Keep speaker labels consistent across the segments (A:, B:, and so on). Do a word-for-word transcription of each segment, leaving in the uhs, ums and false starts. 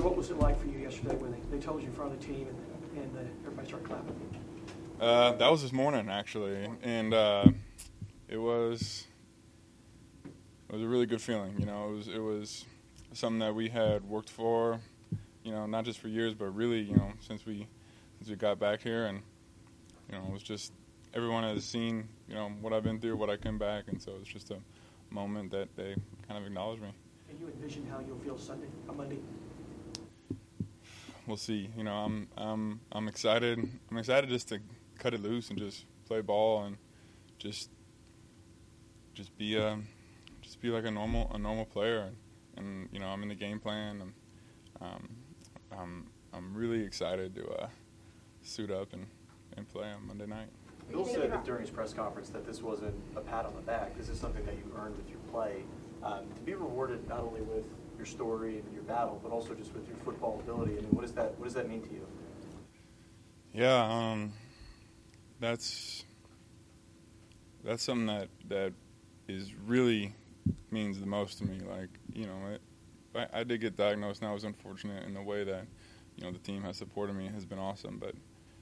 A: what was it like for you yesterday when they, they told you in front of the team and, and uh, everybody started clapping?
B: Uh, that was this morning, actually, and uh, it was it was a really good feeling. You know, it was it was something that we had worked for, you know, not just for years, but really, you know, since we since we got back here, and you know, it was just everyone has seen, you know, what I've been through, what I came back, and so it's just a moment that they kind of acknowledged me.
A: Can you envision how you'll feel Sunday, on Monday?
B: We'll see. You know, I'm I'm I'm excited. I'm excited just to cut it loose and just play ball and just just be a just be like a normal a normal player. And, and you know, I'm in the game plan. And um, I'm I'm really excited to uh, suit up and, and play on Monday night.
C: Bill said that during his press conference that this wasn't a pat on the back. This is something that you earned with your play. Um, to be rewarded not only with your story and your battle, but also just with your football ability. I mean, what does that what does that mean to you?
B: Yeah, um, that's that's something that that is really means the most to me. Like, you know, it, I, I did get diagnosed, and I was unfortunate in the way that, you know, the team has supported me has been awesome, but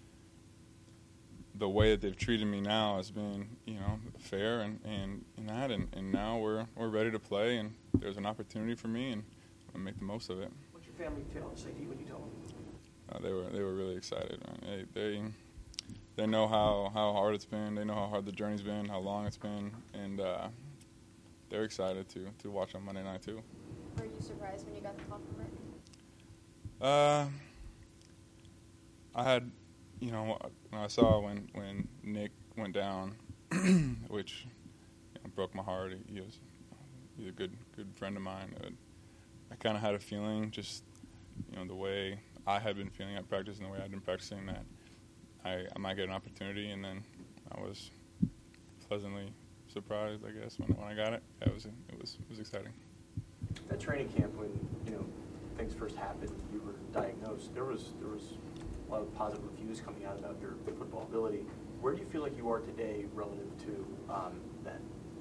B: the way that they've treated me now has been, you know, fair and, and, and that, and, and now we're we're ready to play, and there's an opportunity for me, and I'm gonna make the most of it.
A: What's your family tell say to you when you tell them?
B: Uh, they were they were really excited. Man. They they they know how, how hard it's been. They know how hard the journey's been, how long it's been, and uh, they're excited to to watch on Monday night too.
D: Were you surprised when you got the call from Rick?
B: Uh, I had. You know, when I saw when, when Nick went down, which you know, broke my heart. He, he was he's a good good friend of mine. Uh, I kind of had a feeling, just you know, the way I had been feeling at practice and the way I'd been practicing, that I, I might get an opportunity. And then I was pleasantly surprised, I guess, when when I got it. It was it was it was exciting.
C: At training camp, when you know things first happened, you were diagnosed. There was there was. a lot of positive reviews coming out about your football ability. Where do you feel like you are today relative to um, then?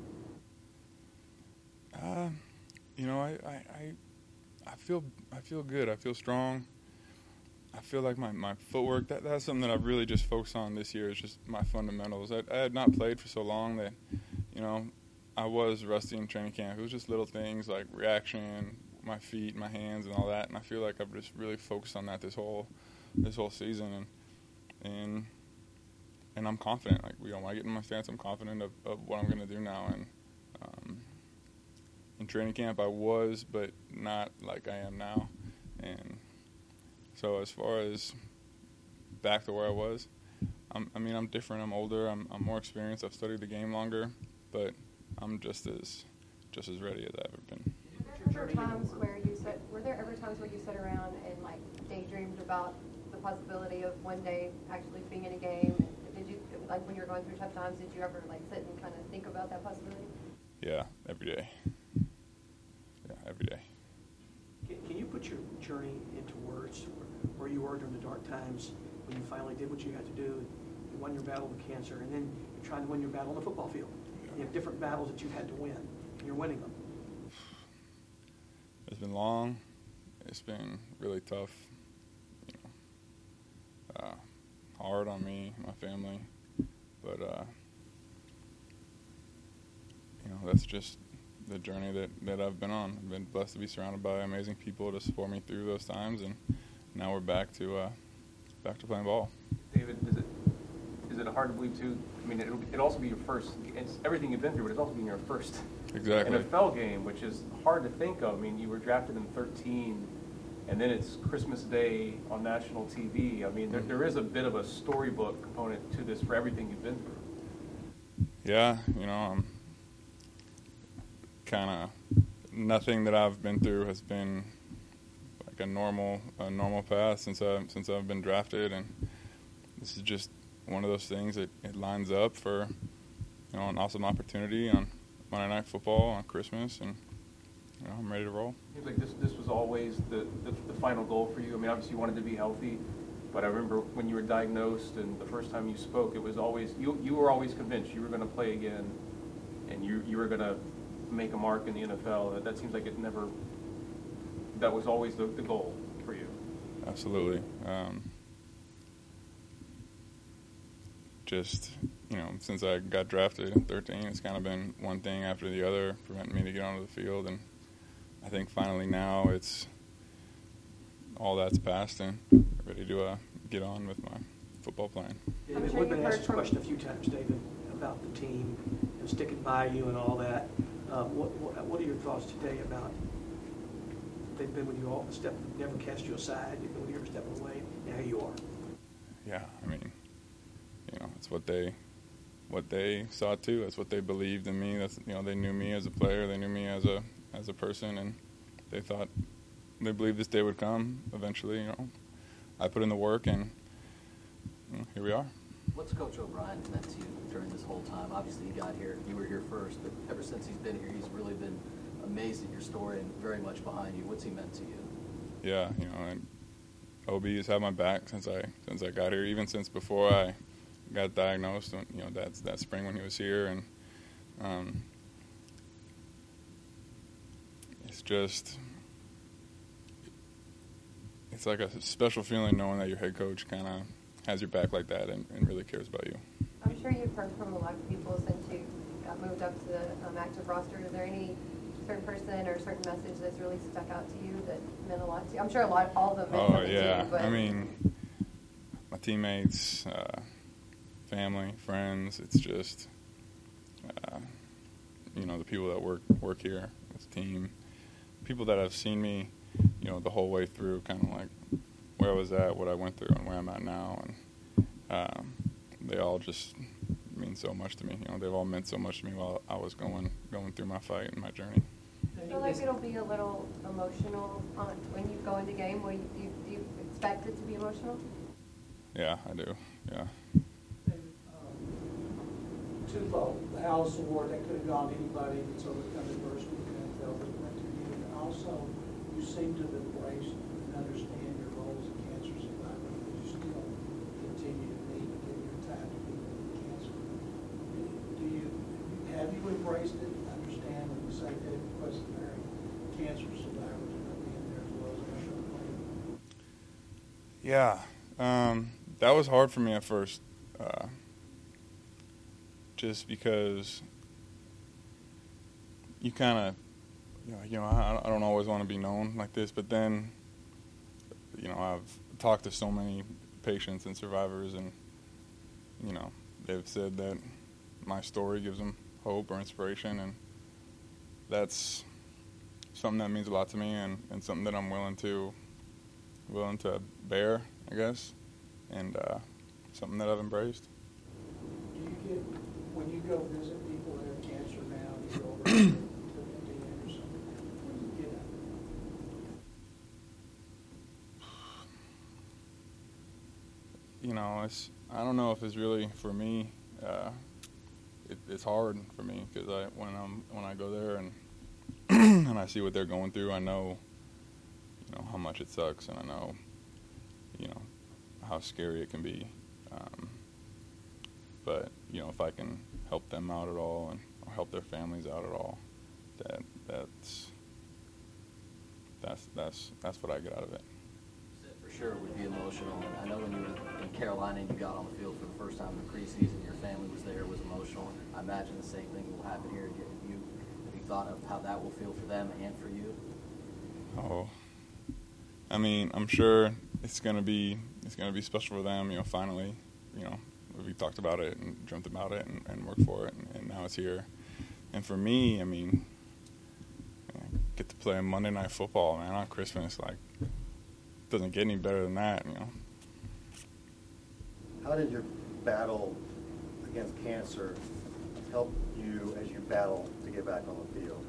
B: Uh, you know, I, I, I, I feel I feel good. I feel strong. I feel like my, my footwork, that, that's something that I've really just focused on this year, is just my fundamentals. I, I had not played for so long that, you know, I was rusty in training camp. It was just little things like reaction, my feet, my hands, and all that, and I feel like I've just really focused on that this whole this whole season, and and and I'm confident. Like, you know, when I get in my stance, I'm confident of, of what I'm going to do now. And um, in training camp, I was, but not like I am now. And so as far as back to where I was, I'm, I mean, I'm different. I'm older. I'm, I'm more experienced. I've studied the game longer, but I'm just as just as ready as I've ever been.
D: Were there ever times where you said, were there ever times where you sat around and like daydreamed about the possibility of one day actually being in a game? Did you, like when you were going through tough times, did you ever like sit and kind of think about that possibility?
B: Yeah, every day. Yeah, every day.
A: Can, can you put your journey into words, where you were during the dark times when you finally did what you had to do? You won your battle with cancer, and then you're trying to win your battle on the football field. You have different battles that you had to win, and you're winning them.
B: It's been long. It's been really tough. You know, uh, hard on me, my family, but uh, you know, that's just the journey that, that I've been on. I've been blessed to be surrounded by amazing people to support me through those times, and now we're back to uh, back to playing ball.
E: David, is it is it hard to believe too? I mean, it'll, it'll also be your first. It's everything you've been through, but it's also been your first
B: exactly
E: N F L game, which is hard to think of. I mean, you were drafted in thirteen, and then it's Christmas Day on national T V. I mean, there, there is a bit of a storybook component to this for everything you've been through.
B: Yeah, you know, um, kind of nothing that I've been through has been like a normal a normal path since I since I've been drafted, and this is just one of those things that it lines up for, you know, an awesome opportunity on Monday Night Football on Christmas, and you know, I'm ready to roll.
E: Seems like this this was always the, the the final goal for you. I mean, obviously you wanted to be healthy, but I remember when you were diagnosed and the first time you spoke, it was always you you were always convinced you were going to play again, and you you were going to make a mark in the N F L. That, that seems like it never that was always the, the goal for you?
B: Absolutely. Um, just, you know, since I got drafted in thirteen, it's kind of been one thing after the other preventing me to get onto the field. And I think finally now it's all that's passed and ready to uh, get on with my football plan.
A: David,
D: sure
A: we've been
D: you've
A: asked
D: heard
A: this
D: from-
A: question a few times, David, about the team and sticking by you and all that. Uh, What what what are your thoughts today about, they've been with you all, step, never cast you aside, they've been with you every step of the way, now here you are.
B: Yeah, I mean, you know, it's what they what they saw too. That's what they believed in me. That's, you know, they knew me as a player. They knew me as a as a person, and they thought they believed this day would come eventually. You know, I put in the work, and you know, here we are.
F: What's Coach O'Brien meant to you during this whole time? Obviously, you got here, you were here first, but ever since he's been here, he's really been amazed at your story and very much behind you. What's he meant to you?
B: Yeah, you know, and O B has had my back since I since I got here, even since before I got diagnosed. You know, that's that spring when he was here, and um, it's just it's like a special feeling knowing that your head coach kind of has your back like that and, and really cares about you.
D: I'm sure you've heard from a lot of people since you got moved up to the um, active roster. Is there any certain person or certain message that's really stuck out to you that meant a lot to you? I'm sure a lot, all of them meant
B: Oh
D: something
B: yeah,
D: to you, but
B: I mean, my teammates, uh, family, friends. It's just, uh, you know, the people that work work here, this team, people that have seen me, you know, the whole way through, kind of like where I was at, what I went through, and where I'm at now, and um, they all just mean so much to me. You know, they've all meant so much to me while I was going going through my fight and my journey.
D: I feel like it'll be a little emotional on, when you go into game. Will you, do, you, do you expect it to be emotional?
B: Yeah, I do. Yeah.
G: Twofold, the Alice Award, that could have gone to anybody that's overcome adversity in the N F L, but it went to you. And also, you seem to have embraced and understand your role as a cancer survivor, but you still continue to meet and give your time to people with cancer. Do you, have you embraced it and understand when you say David Questenberry, cancer survivors are going to be in there as well as our show player?
B: Yeah, um, that was hard for me at first. Uh, just because you kind of, you know, you know I, I don't always want to be known like this, but then, you know, I've talked to so many patients and survivors, and, you know, they've said that my story gives them hope or inspiration, and that's something that means a lot to me, and, and something that I'm willing to, willing to bear, I guess, and uh, something that I've embraced.
G: Do you get, when you go visit people that have cancer now, you go over to to Indiana or something, what do you get out of it?
B: You know, it's, I don't know if it's really for me. Uh, it, it's hard for me because I when I'm when I go there and and I see what they're going through, I know, you know, how much it sucks, and I know, you know, how scary it can be. Um, but you know, if I can help them out at all and or help their families out at all, that that's that's that's that's what I get out of it.
F: For sure it would be emotional. And I know when you were in Carolina and you got on the field for the first time in the preseason, your family was there, it was emotional. I imagine the same thing will happen here. Have you, have you thought of how that will feel for them and for you?
B: Oh, I mean, I'm sure it's gonna be it's gonna be special for them. You know, finally, you know, we talked about it and dreamt about it and, and worked for it, and, and now it's here. And for me, I mean, I get to play Monday Night Football, man, on Christmas. Like, doesn't get any better than that, you know.
H: How did your battle against cancer help you as you battle to get back on the field?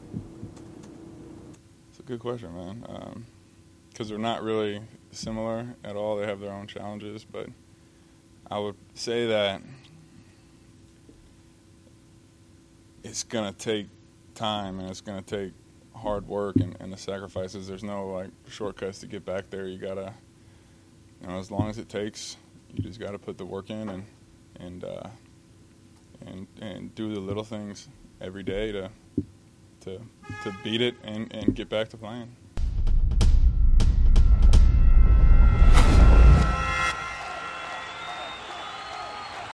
B: It's a good question, man. Because they're not really similar at all. They have their own challenges, but I would say that it's going to take time and it's going to take hard work and, and the sacrifices. There's no, like, shortcuts to get back there. You got to, you know, as long as it takes, you just got to put the work in and and uh, and and do the little things every day to to to beat it and, and get back to playing.